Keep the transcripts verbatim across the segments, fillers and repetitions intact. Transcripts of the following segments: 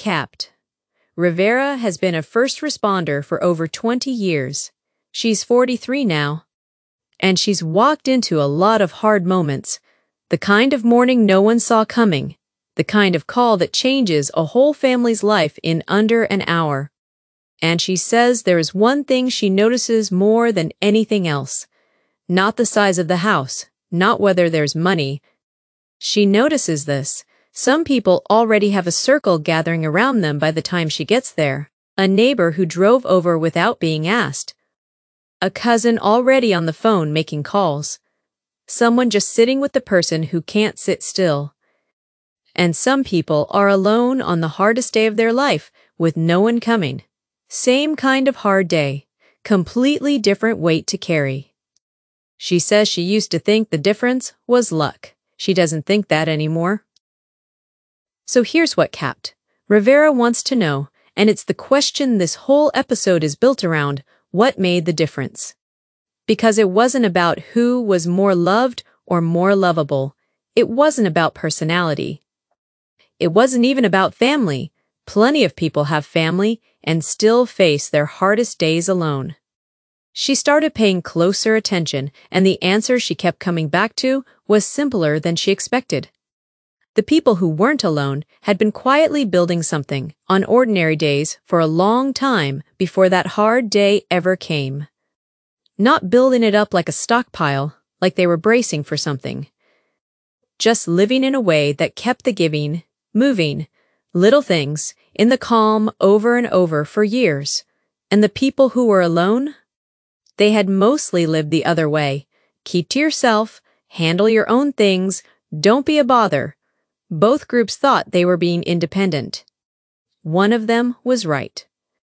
Capt. Rivera has been a first responder for over twenty years. She's forty-three now. And she's walked into a lot of hard moments. The kind of morning no one saw coming. The kind of call that changes a whole family's life in under an hour. And she says there is one thing she notices more than anything else. Not the size of the house, not whether there's money. She notices this. Some people already have a circle gathering around them by the time she gets there. A neighbor who drove over without being asked. A cousin already on the phone making calls. Someone just sitting with the person who can't sit still. And some people are alone on the hardest day of their life with no one coming. Same kind of hard day, completely different weight to carry. She says she used to think the difference was luck. She doesn't think that anymore. So here's what Capt. Rivera wants to know, and it's the question this whole episode is built around: what made the difference? Because it wasn't about who was more loved or more lovable. It wasn't about personality. It wasn't even about family. Plenty of people have family and still face their hardest days alone. She started paying closer attention, and the answer she kept coming back to was simpler than she expected. The people who weren't alone had been quietly building something on ordinary days for a long time before that hard day ever came. Not building it up like a stockpile, like they were bracing for something. Just living in a way that kept the giving moving, little things, in the calm over and over for years. And the people who were alone? They had mostly lived the other way. Keep to yourself, handle your own things, don't be a bother. Both groups thought they were being independent. One of them was right.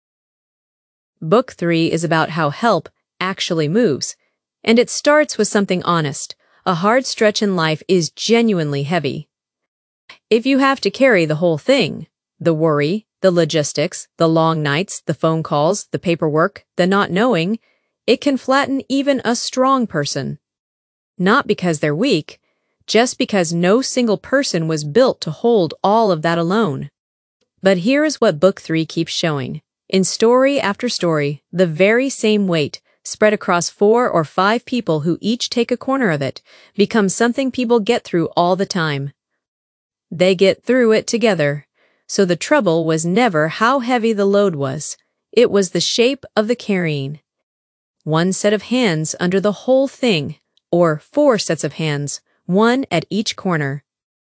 Book three is about how help actually moves, and it starts with something honest. A hard stretch in life is genuinely heavy. If you have to carry the whole thing, the worry, the logistics, the long nights, the phone calls, the paperwork, the not knowing, it can flatten even a strong person. Not because they're weak, just because no single person was built to hold all of that alone. But here is what Book three keeps showing. In story after story, the very same weight, spread across four or five people who each take a corner of it, becomes something people get through all the time. They get through it together. So the trouble was never how heavy the load was. It was the shape of the carrying. One set of hands under the whole thing, or four sets of hands, one at each corner.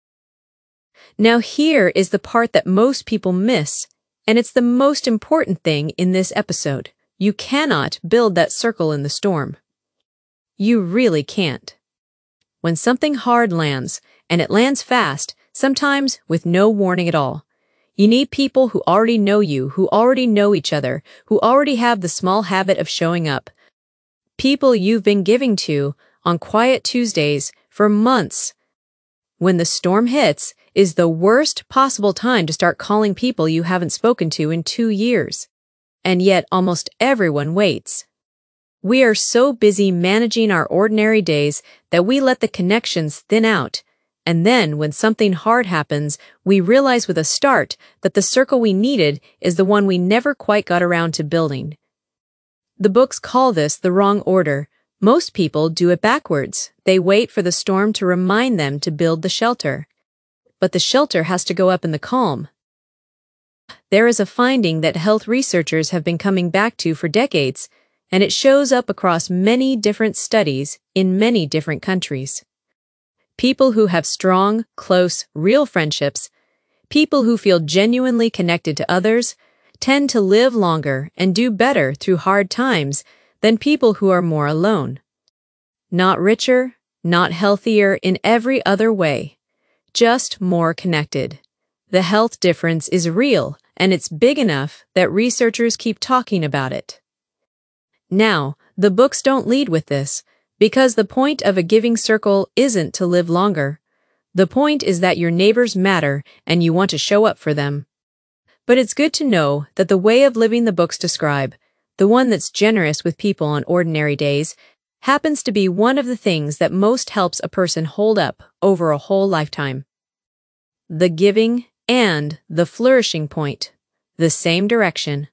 Now here is the part that most people miss, and it's the most important thing in this episode. You cannot build that circle in the storm. You really can't. When something hard lands, and it lands fast, sometimes with no warning at all, you need people who already know you, who already know each other, who already have the small habit of showing up. People you've been giving to on quiet Tuesdays for months. When the storm hits is the worst possible time to start calling people you haven't spoken to in two years. And yet almost everyone waits. We are so busy managing our ordinary days that we let the connections thin out. And then when something hard happens, we realize with a start that the circle we needed is the one we never quite got around to building. The books call this the wrong order. Most people do it backwards. They wait for the storm to remind them to build the shelter. But the shelter has to go up in the calm. There is a finding that health researchers have been coming back to for decades, and it shows up across many different studies in many different countries. People who have strong, close, real friendships, people who feel genuinely connected to others, tend to live longer and do better through hard times than people who are more alone. Not richer, not healthier in every other way, just more connected. The health difference is real, and it's big enough that researchers keep talking about it. Now, the books don't lead with this, because the point of a giving circle isn't to live longer. The point is that your neighbors matter and you want to show up for them. But it's good to know that the way of living the books describe, the one that's generous with people on ordinary days, happens to be one of the things that most helps a person hold up over a whole lifetime. The giving and the flourishing point, the same direction.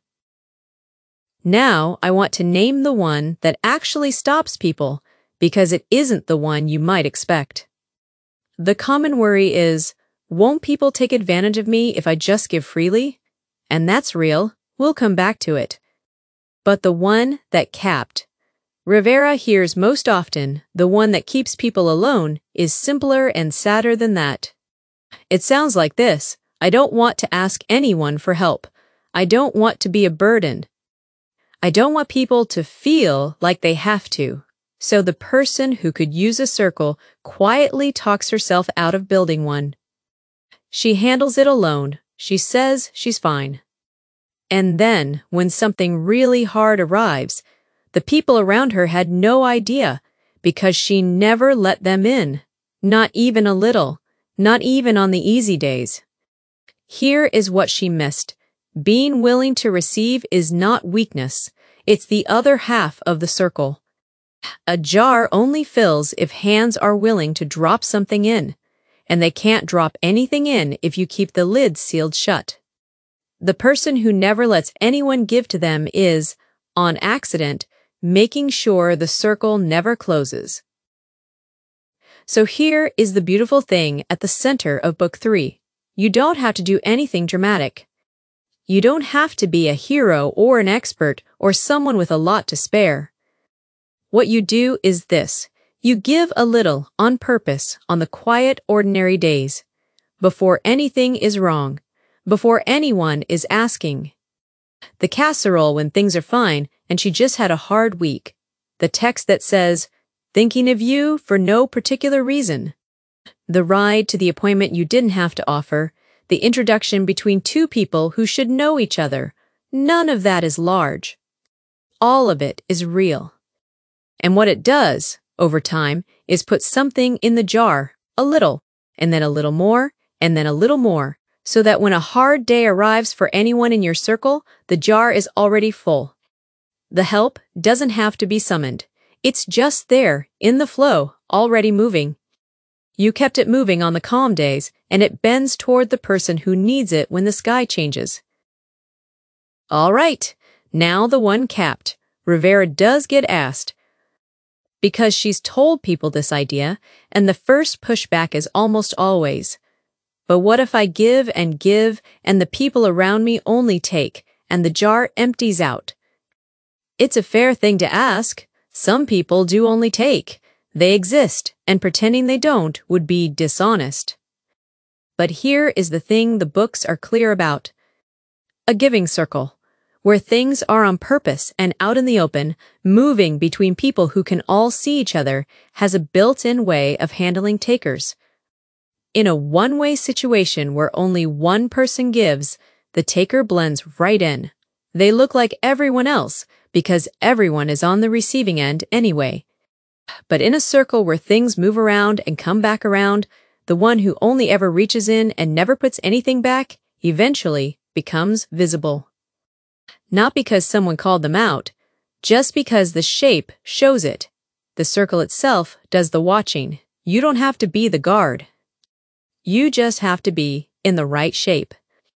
Now I want to name the one that actually stops people because it isn't the one you might expect. The common worry is, won't people take advantage of me if I just give freely? And that's real. We'll come back to it. But the one that capped. Rivera hears most often, the one that keeps people alone is simpler and sadder than that. It sounds like this: I don't want to ask anyone for help. I don't want to be a burden. I don't want people to feel like they have to. So the person who could use a circle quietly talks herself out of building one. She handles it alone. She says she's fine. And then, when something really hard arrives, the people around her had no idea because she never let them in. Not even a little. Not even on the easy days. Here is what she missed. Being willing to receive is not weakness. It's the other half of the circle. A jar only fills if hands are willing to drop something in, and they can't drop anything in if you keep the lid sealed shut. The person who never lets anyone give to them is, on accident, making sure the circle never closes. So here is the beautiful thing at the center of Book three. You don't have to do anything dramatic. You don't have to be a hero or an expert or someone with a lot to spare. What you do is this. You give a little on purpose on the quiet, ordinary days, before anything is wrong, before anyone is asking. The casserole when things are fine and she just had a hard week. The text that says, thinking of you for no particular reason. The ride to the appointment you didn't have to offer. The introduction between two people who should know each other. None of that is large. All of it is real. And what it does, over time, is put something in the jar, a little, and then a little more, and then a little more, so that when a hard day arrives for anyone in your circle, the jar is already full. The help doesn't have to be summoned. It's just there, in the flow, already moving. You kept it moving on the calm days, and it bends toward the person who needs it when the sky changes. All right, now the one capped. Rivera does get asked, because she's told people this idea, and the first pushback is almost always, but what if I give and give, and the people around me only take, and the jar empties out? It's a fair thing to ask. Some people do only take. They exist, and pretending they don't would be dishonest. But here is the thing the books are clear about. A giving circle, where things are on purpose and out in the open, moving between people who can all see each other, has a built-in way of handling takers. In a one-way situation where only one person gives, the taker blends right in. They look like everyone else because everyone is on the receiving end anyway. But in a circle where things move around and come back around, the one who only ever reaches in and never puts anything back eventually becomes visible. Not because someone called them out, just because the shape shows it. The circle itself does the watching. You don't have to be the guard. You just have to be in the right shape.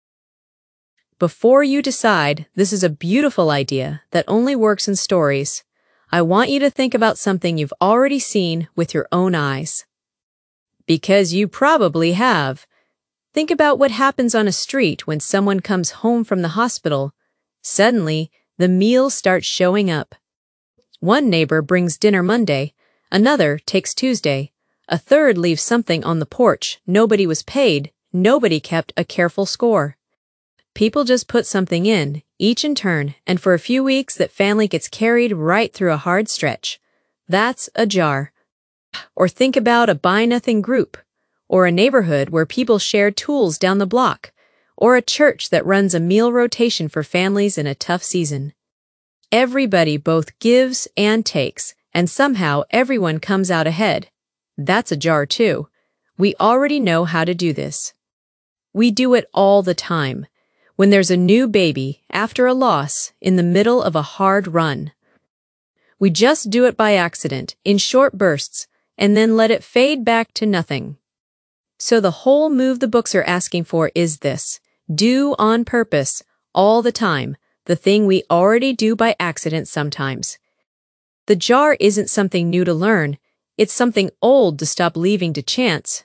Before you decide this is a beautiful idea that only works in stories, I want you to think about something you've already seen with your own eyes. Because you probably have. Think about what happens on a street when someone comes home from the hospital. Suddenly, the meals start showing up. One neighbor brings dinner Monday, another takes Tuesday, a third leaves something on the porch. Nobody was paid, nobody kept a careful score. People just put something in, each in turn, and for a few weeks that family gets carried right through a hard stretch. That's a jar. Or think about a buy-nothing group, or a neighborhood where people share tools down the block, or a church that runs a meal rotation for families in a tough season. Everybody both gives and takes, and somehow everyone comes out ahead. That's a jar too. We already know how to do this. We do it all the time. When there's a new baby, after a loss, in the middle of a hard run. We just do it by accident, in short bursts, and then let it fade back to nothing. So the whole move the books are asking for is this: do on purpose, all the time, the thing we already do by accident sometimes. The jar isn't something new to learn, it's something old to stop leaving to chance.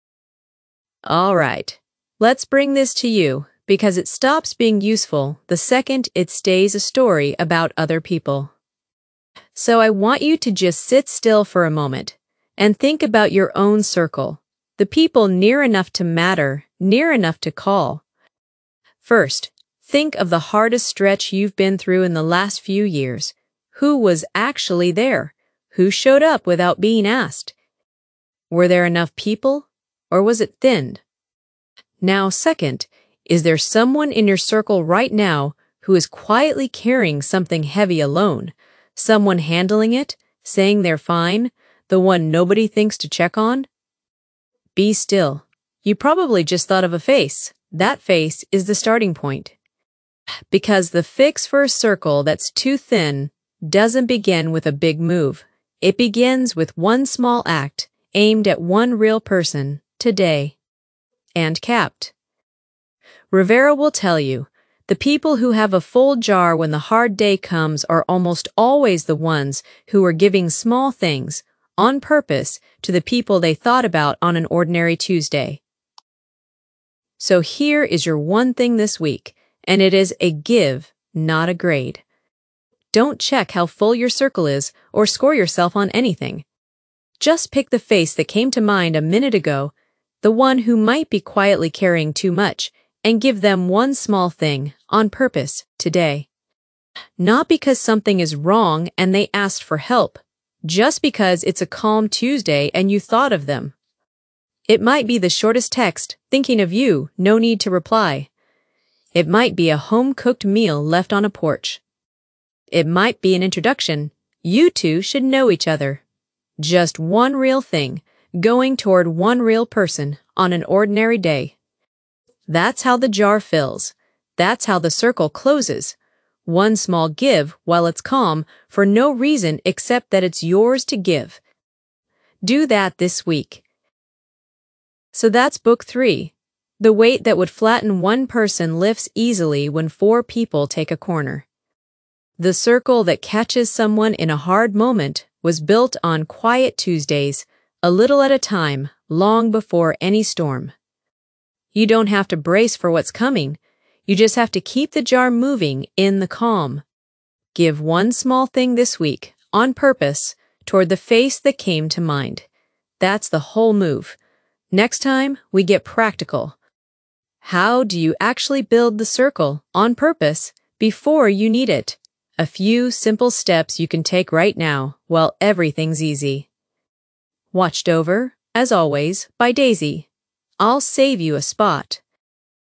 All right, let's bring this to you, because it stops being useful the second it stays a story about other people. So I want you to just sit still for a moment and think about your own circle, the people near enough to matter, near enough to call. First, think of the hardest stretch you've been through in the last few years. Who was actually there? Who showed up without being asked? Were there enough people, or was it thinned? Now, second, is there someone in your circle right now who is quietly carrying something heavy alone? Someone handling it, saying they're fine, the one nobody thinks to check on? Be still. You probably just thought of a face. That face is the starting point. Because the fix for a circle that's too thin doesn't begin with a big move. It begins with one small act aimed at one real person, today. And capped. Rivera will tell you, the people who have a full jar when the hard day comes are almost always the ones who are giving small things, on purpose, to the people they thought about on an ordinary Tuesday. So here is your one thing this week, and it is a give, not a grade. Don't check how full your circle is or score yourself on anything. Just pick the face that came to mind a minute ago, the one who might be quietly carrying too much, and give them one small thing, on purpose, today. Not because something is wrong and they asked for help, just because it's a calm Tuesday and you thought of them. It might be the shortest text, thinking of you, no need to reply. It might be a home-cooked meal left on a porch. It might be an introduction. You two should know each other. Just one real thing, going toward one real person on an ordinary day. That's how the jar fills. That's how the circle closes. One small give while it's calm for no reason except that it's yours to give. Do that this week. So that's book three. The weight that would flatten one person lifts easily when four people take a corner. The circle that catches someone in a hard moment was built on quiet Tuesdays, a little at a time, long before any storm. You don't have to brace for what's coming. You just have to keep the jar moving in the calm. Give one small thing this week, on purpose, toward the face that came to mind. That's the whole move. Next time, we get practical. How do you actually build the circle, on purpose, before you need it? A few simple steps you can take right now, while everything's easy. Watched over, as always, by Daisy. I'll save you a spot.